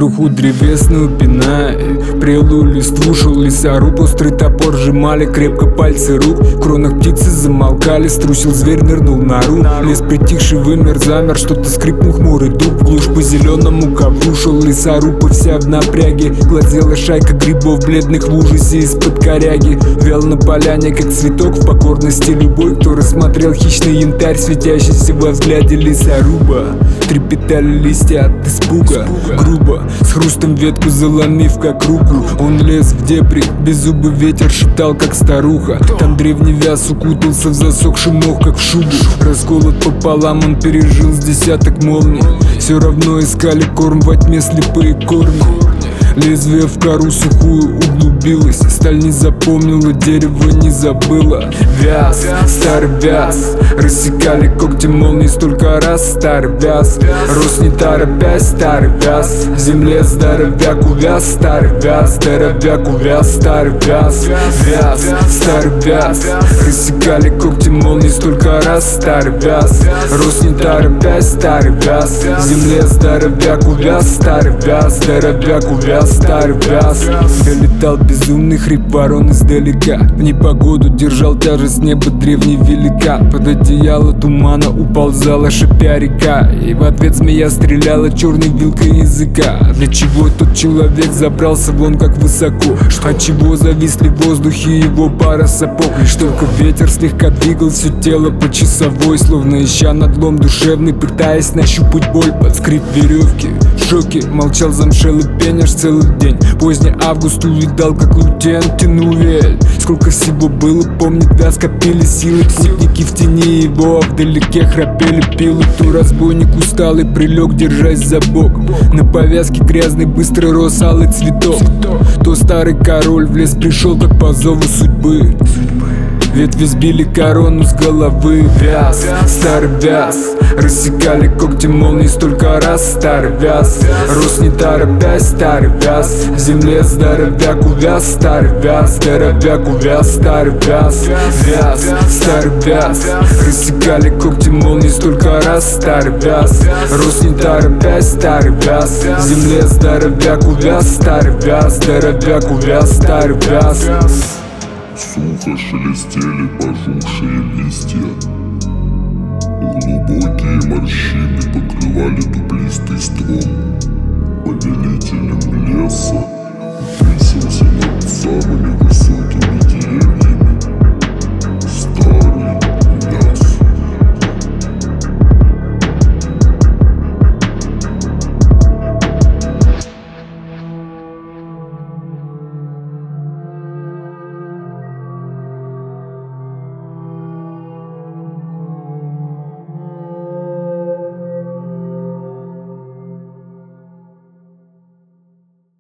труху древесную пиная. Прелую листву шел лесоруб, острый топор сжимали крепко пальцы рук. В кронах птицы замолкали, струсил зверь, нырнул в нору. Лес притихший вымер, замер, что-то скрипнул хмурый дуб. Глушь по зеленому ковру шел лесоруб, и вся в напряге. Глазела шайка грибов бледных в ужасе из-под коряги. Вял на поляне, как цветок, в покорности любой, кто рассмотрел хищный янтарь, светящийся во взгляде лесоруба. Трепетали листья от испуга, грубо, с хрустом ветку заломив как руку. Он лез в дебри, беззубый ветер шептал, как старуха. Там древний вяз укутался в засохший мох, как в шубу. Расколот пополам, он пережил с десяток молний. Все равно искали корм во тьме слепые корни. Лезвие в кору сухую углубилось, сталь не запомнила, дерево не забыло. Вяз, старый вяз, рассекали когти молнии столько раз. Старый вяз, рос не торопясь, старый вяз. В земле здоровяк увяз, старый вяз. Здоровяк увяз, старый вяз. Вяз, старый вяз, рассекали когти молнии столько раз. Старый вяз, рос не торопясь, старый вяз. В земле здоровяк увяз, старый вяз. Здоровяк увяз, старый вяз. Долетал безумный хрип ворон издалека. В непогоду держал тяжесть неба древний великан. Под одеяло тумана уползала шипя река, и в ответ змея стреляла черной вилкой языка. Для чего тот человек забрался вон как высоко? Отчего зависли в воздухе его пара сапог? Лишь только ветер слегка двигал все тело по часовой, словно ища надлом душевный, пытаясь нащупать боль под скрип веревки. В шоке молчал замшелый пеняш целый день. Поздний август увидал, как лютен тянул ель. Сколько всего было, помнит вяз, копили силы. Путники в тени его, а вдалеке храпели пилы. То разбойник усталый прилег, держась за бок. На повязке грязный быстро рос алый цветок. То старый король в лес пришел, как по зову судьбы. Ветви сбили корону с головы. Вяз, старый вяз, рассекали когти молнии столько раз. Старый вяз, рос не торопясь, старый вяз. В земле здоровяк увяз, старый вяз. Здоровяк увяз, старый вяз. Вяз, старый вяз, рассекали когти молнии столько раз. Старый вяз, рос не торопясь, старый вяз. В земле здоровяк увяз, старый вяз. Здоровяк увяз, старый вяз. Сухо шелестели пожухшие листья. Глубокие морщины покрывали дуплистый ствол. Повелителем леса высился